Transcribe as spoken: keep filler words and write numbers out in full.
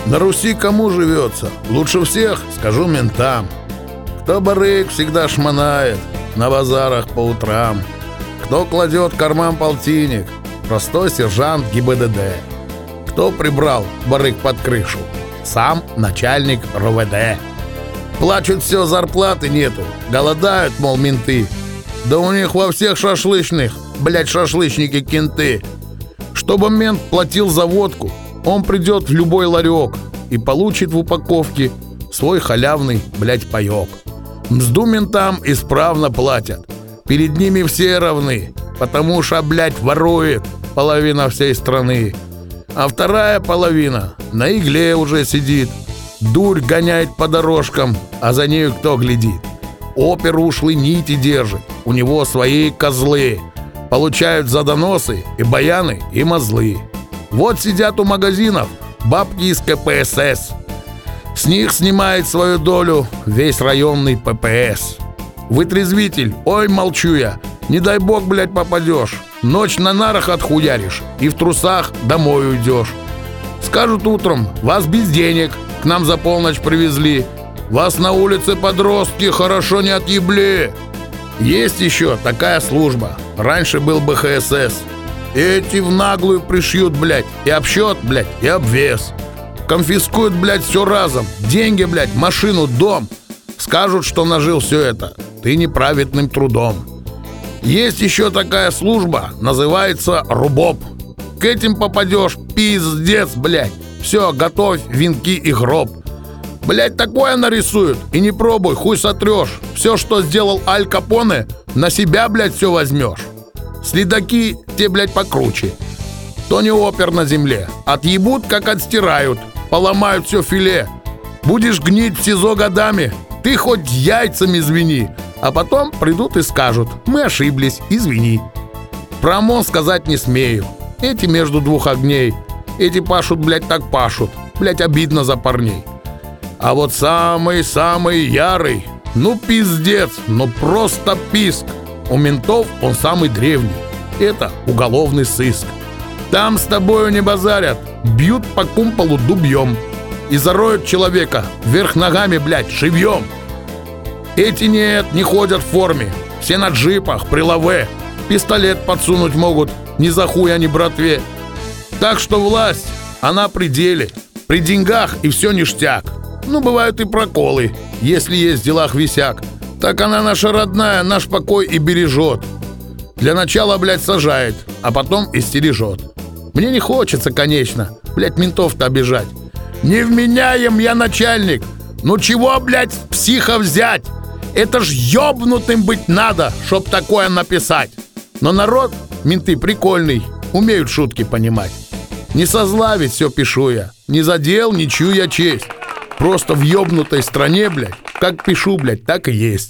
На Руси кому живется? Лучше всех, скажу, ментам. Кто барыг всегда шмонает на базарах по утрам. Кто кладет в карман полтинник? Простой сержант ГИБДД. Кто прибрал барыг под крышу? Сам начальник РОВД. Плачут все, зарплаты нету. Голодают, мол, менты. Да у них во всех шашлычных, блять, шашлычники кенты. Чтобы мент платил за водку, он придет в любой ларек и получит в упаковке свой халявный, блять, паёк. Мзду ментам исправно платят. Перед ними все равны, потому что, блять, ворует половина всей страны. А вторая половина на игле уже сидит. Дурь гоняет по дорожкам, а за нею кто глядит? Опер ушлый нити держит, у него свои козлы. Получают за доносы и баяны, и мозлы. Вот сидят у магазинов бабки из ка пэ эс эс. С них снимает свою долю весь районный пэ пэ эс. Вытрезвитель, ой, молчу я, не дай бог, блядь, попадешь. Ночь на нарах отхуяришь и в трусах домой уйдешь. Скажут утром, вас без денег к нам за полночь привезли. Вас на улице подростки хорошо не отъебли. Есть еще такая служба. Раньше был бэ ха эс эс. Эти в наглую пришьют, блядь, и обсчет, блядь, и обвес. Конфискуют, блядь, все разом. Деньги, блядь, машину, дом. Скажут, что нажил все это ты неправедным трудом. Есть еще такая служба, называется РУБОП. К этим попадешь, пиздец, блядь. Все, готовь венки и гроб. Блядь, такое нарисуют, и не пробуй, хуй сотрешь. Все, что сделал Аль Капоне, на себя, блядь, все возьмешь. Следаки те, блядь, покруче. То не опер на земле. Отъебут, как отстирают. Поломают все филе. Будешь гнить в СИЗО годами, ты хоть яйцами звени. А потом придут и скажут: мы ошиблись, извини. Про ОМОН сказать не смею. Эти между двух огней. Эти пашут, блядь, так пашут. Блядь, обидно за парней. А вот самый-самый ярый, ну пиздец, ну просто писк. У ментов он самый древний. Это уголовный сыск. Там с тобою не базарят, бьют по кумполу дубьем и зароют человека вверх ногами, блядь, живьем. Эти нет, не ходят в форме, все на джипах, при лаве. Пистолет подсунуть могут, ни за хуй они братве. Так что власть, она при деле, при деньгах и все ништяк. Ну, бывают и проколы, если есть в делах висяк. Так она наша родная, наш покой и бережет. Для начала, блядь, сажает, а потом и стережет. Мне не хочется, конечно, блядь, ментов-то обижать. Невменяем я начальник. Ну чего, блядь, психа взять? Это ж ёбнутым быть надо, чтоб такое написать. Но народ, менты прикольный, умеют шутки понимать. Не со зла ведь все пишу я, не задел ничью я честь. Просто в ёбнутой стране, блядь, как пишу, блядь, так и есть.